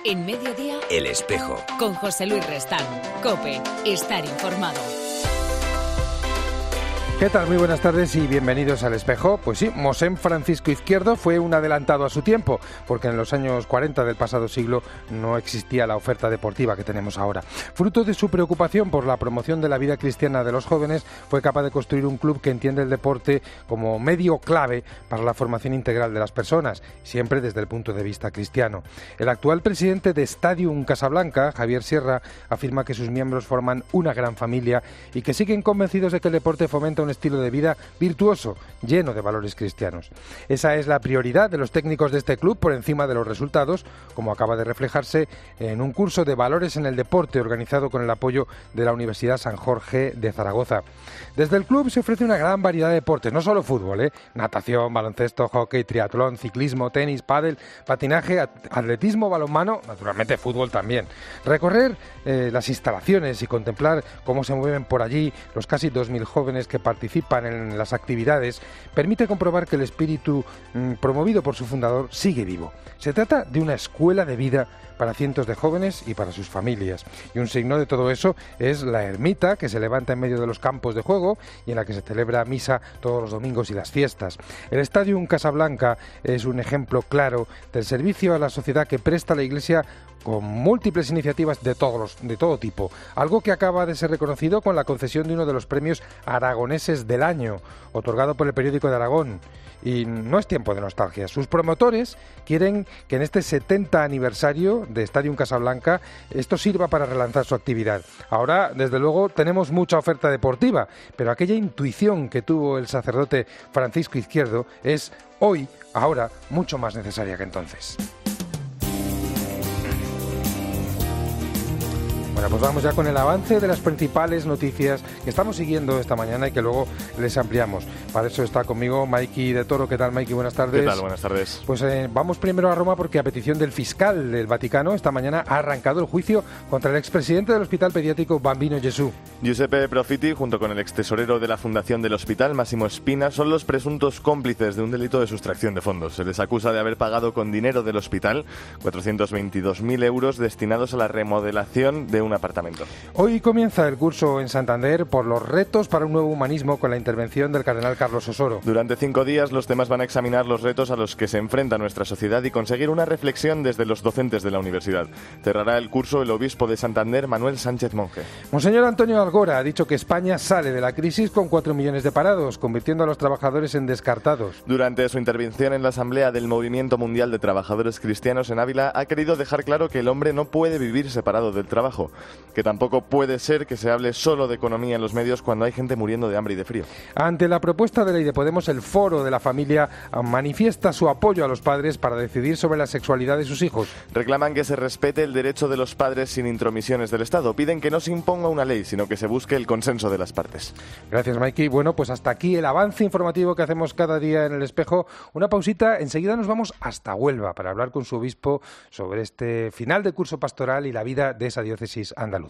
En Mediodía, El Espejo. Con José Luis Restán. COPE. Estar informado. ¿Qué tal? Muy buenas tardes y bienvenidos al Espejo. Pues sí, Mosén Francisco Izquierdo fue un adelantado a su tiempo, porque en los años 40 del pasado siglo no existía la oferta deportiva que tenemos ahora. Fruto de su preocupación por la promoción de la vida cristiana de los jóvenes, fue capaz de construir un club que entiende el deporte como medio clave para la formación integral de las personas, siempre desde el punto de vista cristiano. El actual presidente de Stadium Casablanca, Javier Sierra, afirma que sus miembros forman una gran familia y que siguen convencidos de que el deporte fomenta un estilo de vida virtuoso, lleno de valores cristianos. Esa es la prioridad de los técnicos de este club por encima de los resultados, como acaba de reflejarse en un curso de valores en el deporte organizado con el apoyo de la Universidad San Jorge de Zaragoza. Desde el club se ofrece una gran variedad de deportes, no solo fútbol, natación, baloncesto, hockey, triatlón, ciclismo, tenis, pádel, patinaje, atletismo, balonmano, naturalmente fútbol también. Recorrer las instalaciones y contemplar cómo se mueven por allí los casi 2.000 jóvenes que participan en las actividades permite comprobar que el espíritu promovido por su fundador sigue vivo. Se trata de una escuela de vida para cientos de jóvenes y para sus familias. Y un signo de todo eso es la ermita que se levanta en medio de los campos de juego y en la que se celebra misa todos los domingos y las fiestas. El Stadium Casablanca es un ejemplo claro del servicio a la sociedad que presta la Iglesia con múltiples iniciativas de todo tipo, algo que acaba de ser reconocido con la concesión de uno de los premios aragoneses del año, otorgado por el Periódico de Aragón. Y no es tiempo de nostalgia. Sus promotores quieren que en este 70 aniversario de Stadium Casablanca esto sirva para relanzar su actividad. Ahora, desde luego, tenemos mucha oferta deportiva, pero aquella intuición que tuvo el sacerdote Francisco Izquierdo es hoy, ahora, mucho más necesaria que entonces. Bueno, pues vamos ya con el avance de las principales noticias que estamos siguiendo esta mañana y que luego les ampliamos. Para eso está conmigo Maiki de Toro. ¿Qué tal, Maiki? Buenas tardes. ¿Qué tal? Buenas tardes. Pues vamos primero a Roma porque a petición del fiscal del Vaticano esta mañana ha arrancado el juicio contra el expresidente del Hospital Pediátrico Bambino Gesù. Giuseppe Profiti, junto con el extesorero de la Fundación del Hospital, Massimo Spina, son los presuntos cómplices de un delito de sustracción de fondos. Se les acusa de haber pagado con dinero del hospital 422.000 euros destinados a la remodelación de un apartamento. Hoy comienza el curso en Santander por los retos para un nuevo humanismo con la intervención del cardenal Carlos Osoro. Durante 5 días los temas van a examinar los retos a los que se enfrenta nuestra sociedad y conseguir una reflexión desde los docentes de la universidad. Cerrará el curso el obispo de Santander, Manuel Sánchez Monje. Monseñor Antonio Algora ha dicho que España sale de la crisis con 4 millones de parados, convirtiendo a los trabajadores en descartados. Durante su intervención en la Asamblea del Movimiento Mundial de Trabajadores Cristianos en Ávila, ha querido dejar claro que el hombre no puede vivir separado del trabajo, que tampoco puede ser que se hable solo de economía en los medios cuando hay gente muriendo de hambre y de frío. Ante la propuesta de ley de Podemos, el Foro de la Familia manifiesta su apoyo a los padres para decidir sobre la sexualidad de sus hijos. Reclaman que se respete el derecho de los padres sin intromisiones del Estado. Piden que no se imponga una ley, sino que se busque el consenso de las partes. Gracias, Maiki. Bueno, pues hasta aquí el avance informativo que hacemos cada día en El Espejo. Una pausita, enseguida nos vamos hasta Huelva para hablar con su obispo sobre este final de curso pastoral y la vida de esa diócesis andaluza.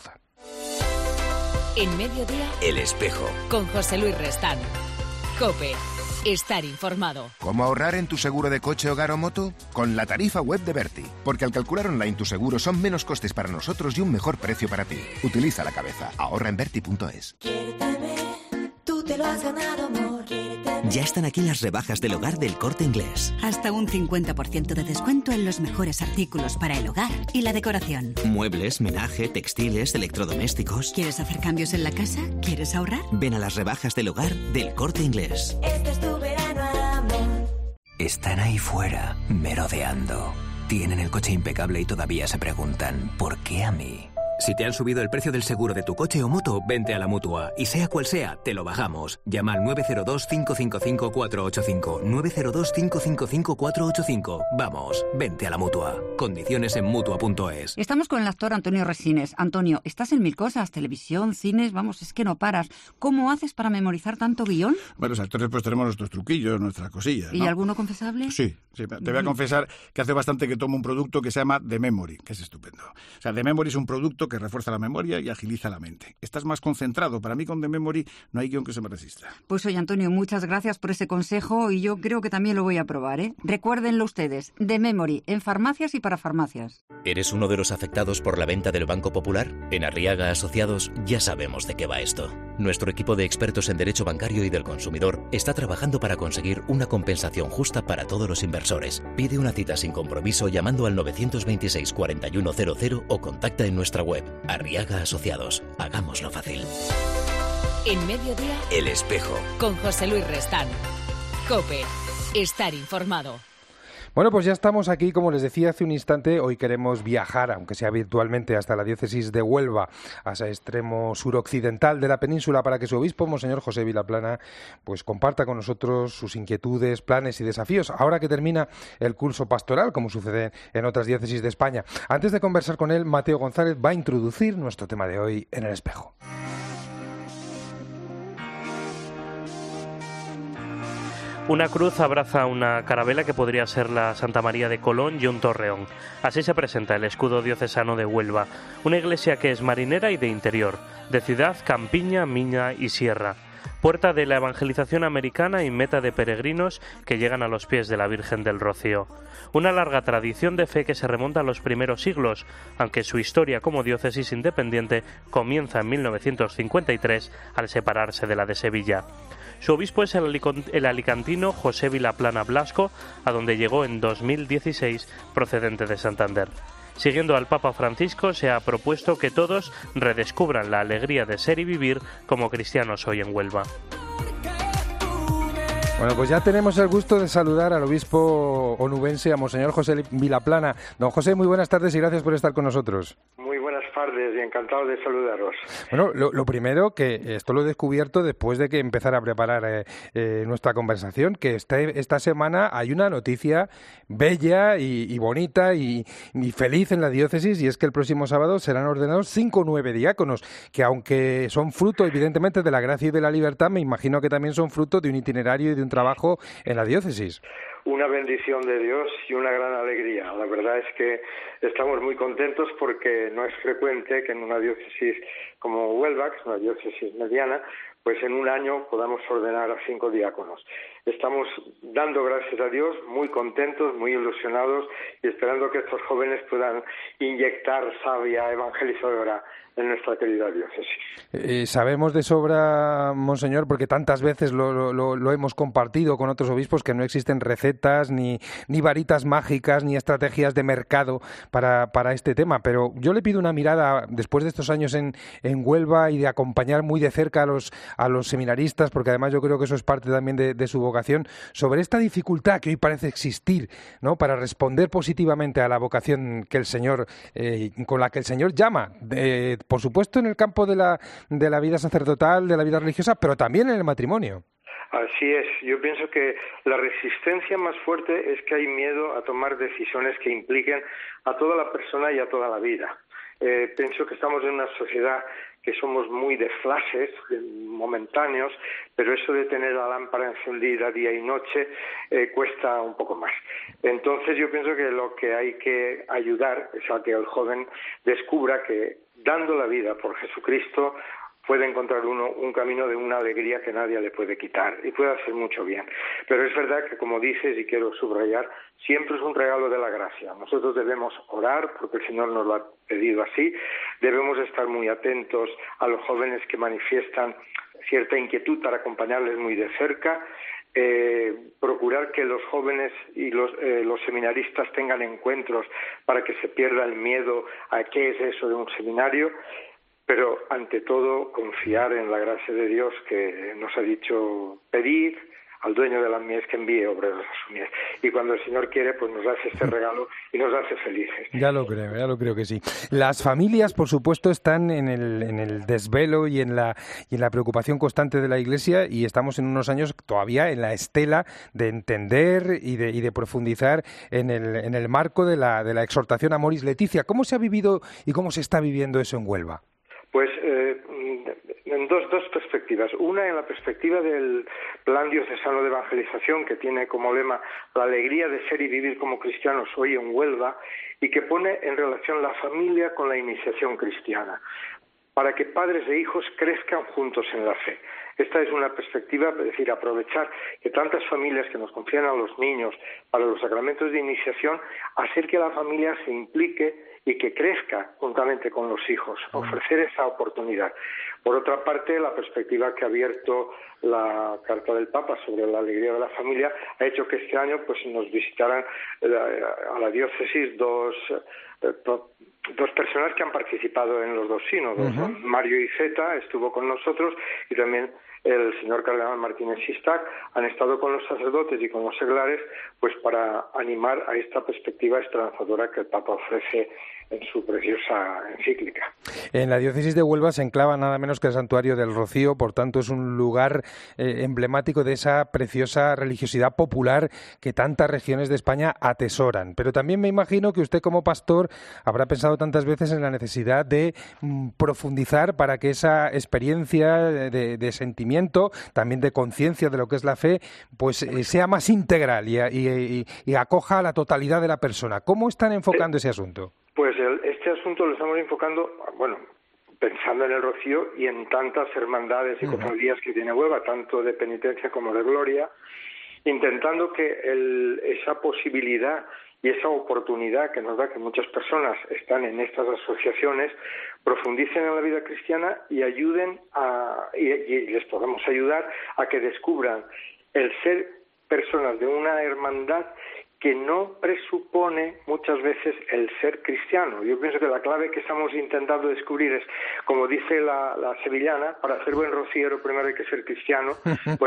En Mediodía, El Espejo. Con José Luis Restán. COPE. Estar informado. ¿Cómo ahorrar en tu seguro de coche, hogar o moto? Con la tarifa web de Berti. Porque al calcular online tu seguro son menos costes para nosotros y un mejor precio para ti. Utiliza la cabeza. Ahorra en Berti.es. Tú te lo has ganado, amor. Ya están aquí las rebajas del hogar del Corte Inglés. Hasta un 50% de descuento en los mejores artículos para el hogar y la decoración. Muebles, menaje, textiles, electrodomésticos. ¿Quieres hacer cambios en la casa? ¿Quieres ahorrar? Ven a las rebajas del hogar del Corte Inglés. Este es tu verano, amor. Están ahí fuera, merodeando. Tienen el coche impecable y todavía se preguntan, ¿por qué a mí? Si te han subido el precio del seguro de tu coche o moto, vente a la Mutua. Y sea cual sea, te lo bajamos. Llama al 902-555-485. 902-555-485. Vamos, vente a la Mutua. Condiciones en Mutua.es. Estamos con el actor Antonio Resines. Antonio, estás en mil cosas, televisión, cines, vamos, es que no paras. ¿Cómo haces para memorizar tanto guión? Bueno, los actores pues tenemos nuestros truquillos, nuestras cosillas, ¿no? ¿Y alguno confesable? Sí. Te voy a confesar que hace bastante que tomo un producto que se llama The Memory, que es estupendo. O sea, The Memory es un producto corto que refuerza la memoria y agiliza la mente. Estás más concentrado. Para mí con The Memory no hay guión que se me resista. Pues oye, Antonio, muchas gracias por ese consejo y yo creo que también lo voy a probar, ¿eh? Recuérdenlo ustedes, The Memory, en farmacias y para farmacias. ¿Eres uno de los afectados por la venta del Banco Popular? En Arriaga Asociados ya sabemos de qué va esto. Nuestro equipo de expertos en derecho bancario y del consumidor está trabajando para conseguir una compensación justa para todos los inversores. Pide una cita sin compromiso llamando al 926 4100 o contacta en nuestra web. Arriaga Asociados. Hagámoslo fácil. En Mediodía, El Espejo. con José Luis Restán. COPE. Estar informado. Bueno, pues ya estamos aquí, como les decía hace un instante. Hoy queremos viajar, aunque sea virtualmente, hasta la diócesis de Huelva, hasta el extremo suroccidental de la península, para que su obispo, Monseñor José Vilaplana, pues comparta con nosotros sus inquietudes, planes y desafíos, ahora que termina el curso pastoral, como sucede en otras diócesis de España. Antes de conversar con él, Mateo González va a introducir nuestro tema de hoy en El Espejo. Una cruz abraza una carabela que podría ser la Santa María de Colón y un torreón. Así se presenta el escudo diocesano de Huelva, una iglesia que es marinera y de interior, de ciudad, campiña, mina y sierra. Puerta de la evangelización americana y meta de peregrinos que llegan a los pies de la Virgen del Rocío. Una larga tradición de fe que se remonta a los primeros siglos, aunque su historia como diócesis independiente comienza en 1953 al separarse de la de Sevilla. Su obispo es el alicantino José Vilaplana Blasco, a donde llegó en 2016 procedente de Santander. Siguiendo al Papa Francisco, se ha propuesto que todos redescubran la alegría de ser y vivir como cristianos hoy en Huelva. Bueno, pues ya tenemos el gusto de saludar al obispo onubense, a Monseñor José Vilaplana. Don José, muy buenas tardes y gracias por estar con nosotros. Muy buenas tardes y encantado de saludaros. Bueno, lo primero, que esto lo he descubierto después de que empezara a preparar nuestra conversación, que esta semana hay una noticia bella y bonita y feliz en la diócesis, y es que el próximo sábado serán ordenados 5 nuevos diáconos, que aunque son fruto evidentemente de la gracia y de la libertad, me imagino que también son fruto de un itinerario y de un trabajo en la diócesis. Una bendición de Dios y una gran alegría. La verdad es que estamos muy contentos porque no es frecuente que en una diócesis como Huelva, que es una diócesis mediana, pues en un año podamos ordenar a 5 diáconos. Estamos dando gracias a Dios, muy contentos, muy ilusionados y esperando que estos jóvenes puedan inyectar savia evangelizadora en nuestra querida diócesis. Sabemos de sobra, Monseñor, porque tantas veces lo hemos compartido con otros obispos, que no existen recetas, ni varitas mágicas, ni estrategias de mercado para este tema, pero yo le pido una mirada, después de estos años en Huelva y de acompañar muy de cerca a los seminaristas, porque además yo creo que eso es parte también de su vocación, sobre esta dificultad que hoy parece existir, ¿no?, para responder positivamente a la vocación que el Señor, con la que el Señor llama, por supuesto en el campo de la vida sacerdotal, de la vida religiosa, pero también en el matrimonio. Así es, yo pienso que la resistencia más fuerte es que hay miedo a tomar decisiones que impliquen a toda la persona y a toda la vida. Pienso que estamos en una sociedad que somos muy de flashes, momentáneos, pero eso de tener la lámpara encendida día y noche cuesta un poco más. Entonces yo pienso que lo que hay que ayudar es a que el joven descubra que dando la vida por Jesucristo puede encontrar uno un camino de una alegría que nadie le puede quitar y puede hacer mucho bien. Pero es verdad que, como dices, y quiero subrayar, siempre es un regalo de la gracia. Nosotros debemos orar, porque el Señor nos lo ha pedido así, debemos estar muy atentos a los jóvenes que manifiestan cierta inquietud para acompañarles muy de cerca, procurar que los jóvenes y los seminaristas tengan encuentros para que se pierda el miedo a qué es eso de un seminario, pero ante todo confiar en la gracia de Dios, que nos ha dicho pedid al dueño de las mies que envíe obreros a su mies. Y cuando el Señor quiere, pues nos hace este regalo y nos hace felices. Ya lo creo que sí. Las familias, por supuesto, están en el desvelo y en la preocupación constante de la Iglesia, y estamos en unos años todavía en la estela de entender y de profundizar en el marco de la exhortación Amoris Laetitia. ¿Cómo se ha vivido y cómo se está viviendo eso en Huelva? Pues dos perspectivas. Una en la perspectiva del Plan Diocesano de Evangelización, que tiene como lema la alegría de ser y vivir como cristianos hoy en Huelva, y que pone en relación la familia con la iniciación cristiana, para que padres e hijos crezcan juntos en la fe. Esta es una perspectiva, es decir, aprovechar que tantas familias que nos confían a los niños para los sacramentos de iniciación, hacer que la familia se implique y que crezca juntamente con los hijos, ofrecer esa oportunidad. Por otra parte, la perspectiva que ha abierto la Carta del Papa sobre la alegría de la familia ha hecho que este año pues nos visitaran a la diócesis dos personas que han participado en los dos sínodos. Mario Iceta estuvo con nosotros y también el señor cardenal Martínez Sistac han estado con los sacerdotes y con los seglares pues para animar a esta perspectiva esperanzadora que el Papa ofrece en su preciosa encíclica. En la diócesis de Huelva se enclava nada menos que el Santuario del Rocío, por tanto es un lugar emblemático de esa preciosa religiosidad popular que tantas regiones de España atesoran. Pero también me imagino que usted como pastor habrá pensado tantas veces en la necesidad de profundizar para que esa experiencia de sentimiento, también de conciencia de lo que es la fe, pues sea más integral y acoja a la totalidad de la persona. ¿Cómo están enfocando ese asunto? Pues este asunto lo estamos enfocando, bueno, pensando en el Rocío y en tantas hermandades y cofradías que tiene Huelva, tanto de penitencia como de gloria, intentando que esa posibilidad y esa oportunidad que nos da que muchas personas están en estas asociaciones profundicen en la vida cristiana y ayuden y les podamos ayudar a que descubran el ser personas de una hermandad que no presupone muchas veces el ser cristiano. Yo pienso que la clave que estamos intentando descubrir es, como dice la sevillana, para ser buen rociero primero hay que ser cristiano, pues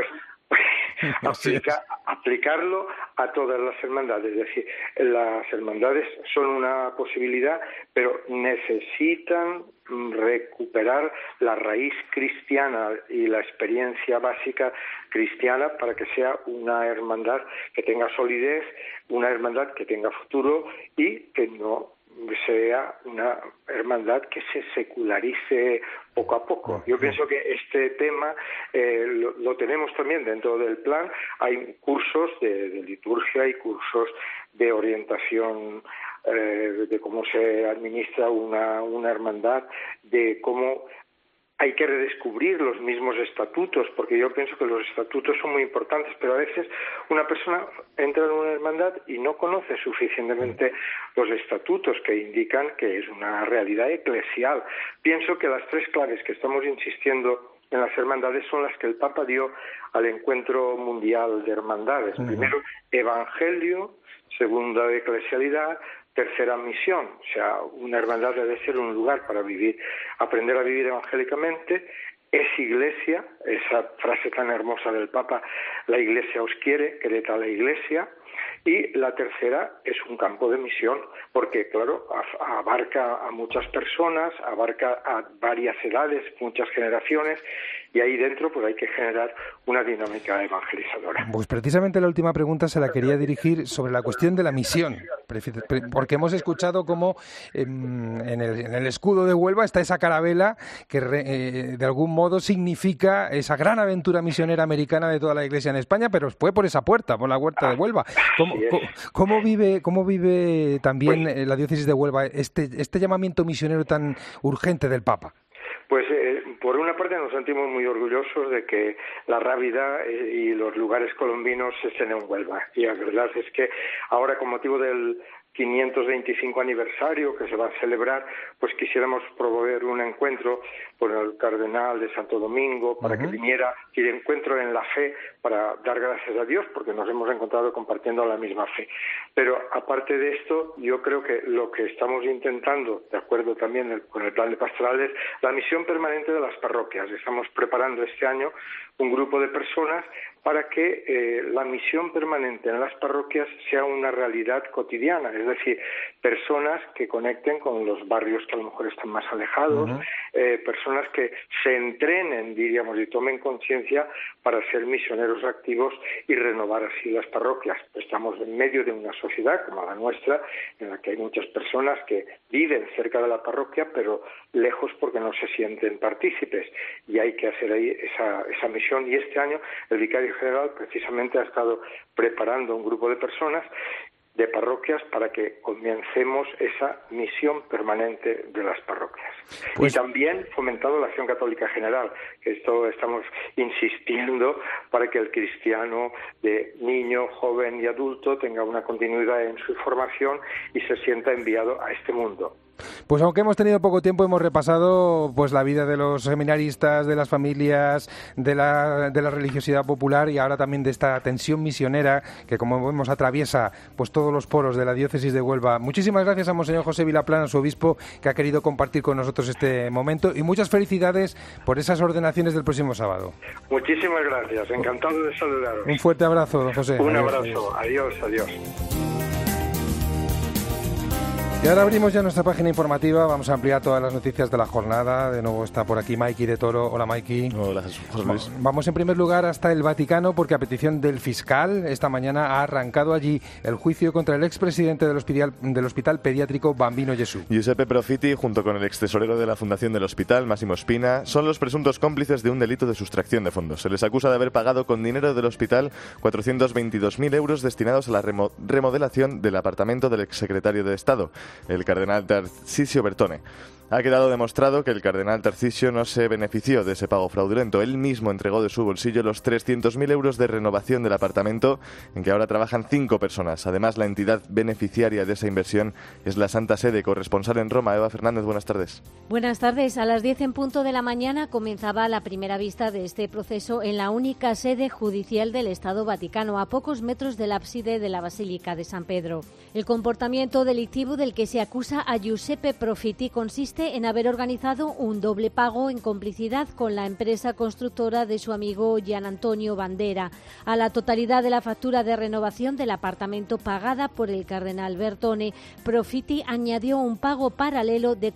aplicarlo a todas las hermandades. Es decir, las hermandades son una posibilidad, pero necesitan recuperar la raíz cristiana y la experiencia básica cristiana para que sea una hermandad que tenga solidez, una hermandad que tenga futuro y que no sea una hermandad que se secularice poco a poco. Yo pienso que este tema lo tenemos también dentro del plan. Hay cursos de liturgia y cursos de orientación de cómo se administra una hermandad, de cómo hay que redescubrir los mismos estatutos, porque yo pienso que los estatutos son muy importantes, pero a veces una persona entra en una hermandad y no conoce suficientemente los estatutos que indican que es una realidad eclesial. Pienso que las tres claves que estamos insistiendo en las hermandades son las que el Papa dio al Encuentro Mundial de Hermandades. Primero, evangelio; segunda, eclesialidad; tercera, misión. O sea, una hermandad debe ser un lugar para vivir, aprender a vivir evangélicamente. Es iglesia, esa frase tan hermosa del Papa, la iglesia os quiere, quered a la iglesia. Y la tercera es un campo de misión, porque, claro, abarca a muchas personas, abarca a varias edades, muchas generaciones, y ahí dentro pues hay que generar una dinámica evangelizadora. Pues precisamente la última pregunta se la quería dirigir sobre la cuestión de la misión, porque hemos escuchado cómo en el escudo de Huelva está esa carabela que de algún modo significa esa gran aventura misionera americana de toda la Iglesia en España, pero fue por esa puerta, por la huerta de Huelva. ¿Cómo vive también la diócesis de Huelva este llamamiento misionero tan urgente del Papa? Pues por una parte nos sentimos muy orgullosos de que la Rábida y los lugares colombinos estén en Huelva. Y la verdad es que ahora, con motivo del 525 aniversario que se va a celebrar, pues quisiéramos promover un encuentro con el cardenal de Santo Domingo para que viniera y de encuentro en la fe, para dar gracias a Dios porque nos hemos encontrado compartiendo la misma fe. Pero aparte de esto, yo creo que lo que estamos intentando, de acuerdo también con el plan de pastorales, la misión permanente de las parroquias. Estamos preparando este año un grupo de personas para que la misión permanente en las parroquias sea una realidad cotidiana, es decir, personas que conecten con los barrios que a lo mejor están más alejados, personas que se entrenen, diríamos, y tomen conciencia para ser misioneros activos y renovar así las parroquias. Estamos en medio de una sociedad como la nuestra, en la que hay muchas personas que viven cerca de la parroquia, pero lejos porque no se sienten partícipes, y hay que hacer ahí esa misión. Y este año el vicario general precisamente ha estado preparando un grupo de personas de parroquias para que comencemos esa misión permanente de las parroquias. Y también fomentando la acción católica general, que esto estamos insistiendo para que el cristiano de niño, joven y adulto tenga una continuidad en su formación y se sienta enviado a este mundo. Pues aunque hemos tenido poco tiempo, hemos repasado pues la vida de los seminaristas, de las familias, de la religiosidad popular y ahora también de esta tensión misionera que, como vemos, atraviesa pues todos los poros de la diócesis de Huelva. Muchísimas gracias a Monseñor José Vilaplana, su obispo, que ha querido compartir con nosotros este momento, y muchas felicidades por esas ordenaciones del próximo sábado. Muchísimas gracias, encantado de saludaros. Un fuerte abrazo, don José. Un abrazo, adiós, adiós. Y ahora abrimos ya nuestra página informativa, vamos a ampliar todas las noticias de la jornada. De nuevo está por aquí Maiki de Toro. Hola, Maiki. Hola, José Luis. Vamos en primer lugar hasta el Vaticano, porque a petición del fiscal esta mañana ha arrancado allí el juicio contra el expresidente del Hospital Pediátrico Bambino Gesù. Giuseppe Profiti, junto con el extesorero de la Fundación del Hospital, Massimo Spina, son los presuntos cómplices de un delito de sustracción de fondos. Se les acusa de haber pagado con dinero del hospital 422.000 euros destinados a la remodelación del apartamento del exsecretario de Estado, el cardenal Tarcisio Bertone. Ha quedado demostrado que el cardenal Tarcisio no se benefició de ese pago fraudulento. Él mismo entregó de su bolsillo los 300.000 euros de renovación del apartamento en que ahora trabajan 5 personas. Además, la entidad beneficiaria de esa inversión es la Santa Sede. Corresponsal en Roma, Eva Fernández, buenas tardes. Buenas tardes. A las 10 en punto de la mañana comenzaba la primera vista de este proceso en la única sede judicial del Estado Vaticano, a pocos metros del ábside de la Basílica de San Pedro. El comportamiento delictivo del que se acusa a Giuseppe Profiti consiste en haber organizado un doble pago en complicidad con la empresa constructora de su amigo Gian Antonio Bandera. A la totalidad de la factura de renovación del apartamento pagada por el cardenal Bertone, Profiti añadió un pago paralelo de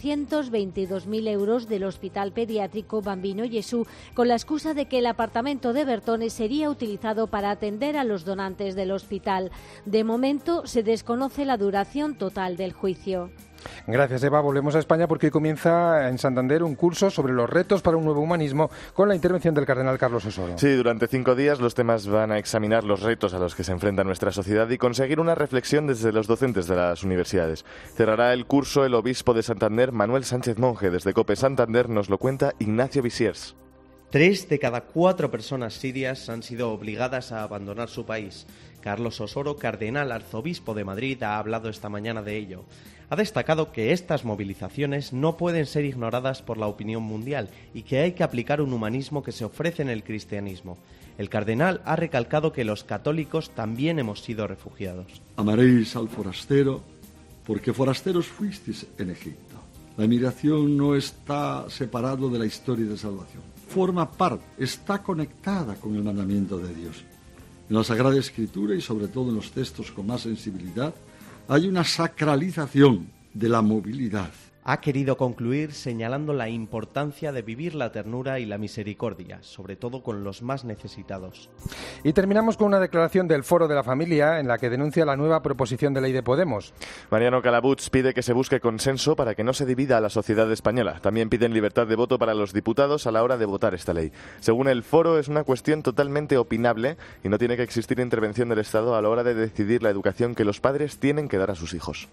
422.000 euros del Hospital Pediátrico Bambino Gesù, con la excusa de que el apartamento de Bertone sería utilizado para atender a los donantes del hospital. De momento se desconoce la duración total del juicio. Gracias, Eva. Volvemos a España porque hoy comienza en Santander un curso sobre los retos para un nuevo humanismo con la intervención del cardenal Carlos Osoro. Sí, durante 5 días los temas van a examinar los retos a los que se enfrenta nuestra sociedad y conseguir una reflexión desde los docentes de las universidades. Cerrará el curso el obispo de Santander, Manuel Sánchez Monje. Desde COPE Santander nos lo cuenta Ignacio Visiers. 3 de cada 4 personas sirias han sido obligadas a abandonar su país. Carlos Osoro, cardenal arzobispo de Madrid, ha hablado esta mañana de ello. Ha destacado que estas movilizaciones no pueden ser ignoradas por la opinión mundial y que hay que aplicar un humanismo que se ofrece en el cristianismo. El cardenal ha recalcado que los católicos también hemos sido refugiados. Amaréis al forastero porque forasteros fuisteis en Egipto. La emigración no está separado de la historia de salvación. Forma parte, está conectada con el mandamiento de Dios. En la Sagrada Escritura y sobre todo en los textos con más sensibilidad, hay una sacralización de la movilidad. Ha querido concluir señalando la importancia de vivir la ternura y la misericordia, sobre todo con los más necesitados. Y terminamos con una declaración del Foro de la Familia en la que denuncia la nueva proposición de ley de Podemos. Mariano Calabuts pide que se busque consenso para que no se divida a la sociedad española. También piden libertad de voto para los diputados a la hora de votar esta ley. Según el Foro, es una cuestión totalmente opinable y no tiene que existir intervención del Estado a la hora de decidir la educación que los padres tienen que dar a sus hijos.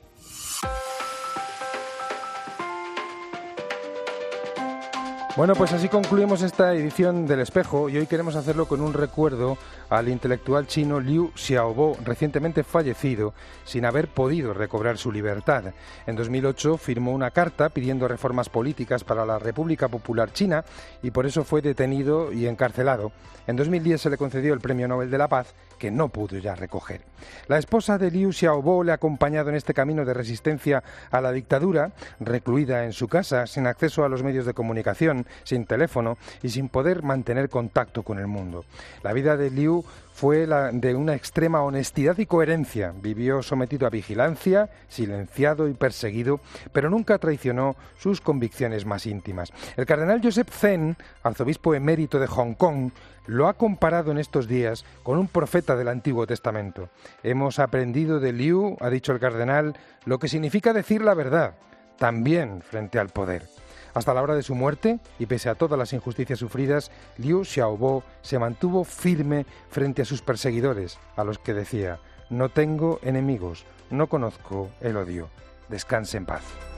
Bueno, pues así concluimos esta edición del Espejo y hoy queremos hacerlo con un recuerdo al intelectual chino Liu Xiaobo, recientemente fallecido, sin haber podido recobrar su libertad. En 2008 firmó una carta pidiendo reformas políticas para la República Popular China y por eso fue detenido y encarcelado. En 2010 se le concedió el Premio Nobel de la Paz, que no pudo ya recoger. La esposa de Liu Xiaobo le ha acompañado en este camino de resistencia a la dictadura, recluida en su casa, sin acceso a los medios de comunicación. sin teléfono y sin poder mantener contacto con el mundo. La vida de Liu fue la de una extrema honestidad y coherencia. Vivió sometido a vigilancia, silenciado y perseguido, pero nunca traicionó sus convicciones más íntimas. El cardenal Joseph Zen, arzobispo emérito de Hong Kong, lo ha comparado en estos días con un profeta del Antiguo Testamento. Hemos aprendido de Liu, ha dicho el cardenal, lo que significa decir la verdad, también frente al poder. Hasta la hora de su muerte, y pese a todas las injusticias sufridas, Liu Xiaobo se mantuvo firme frente a sus perseguidores, a los que decía: no tengo enemigos, no conozco el odio. Descanse en paz.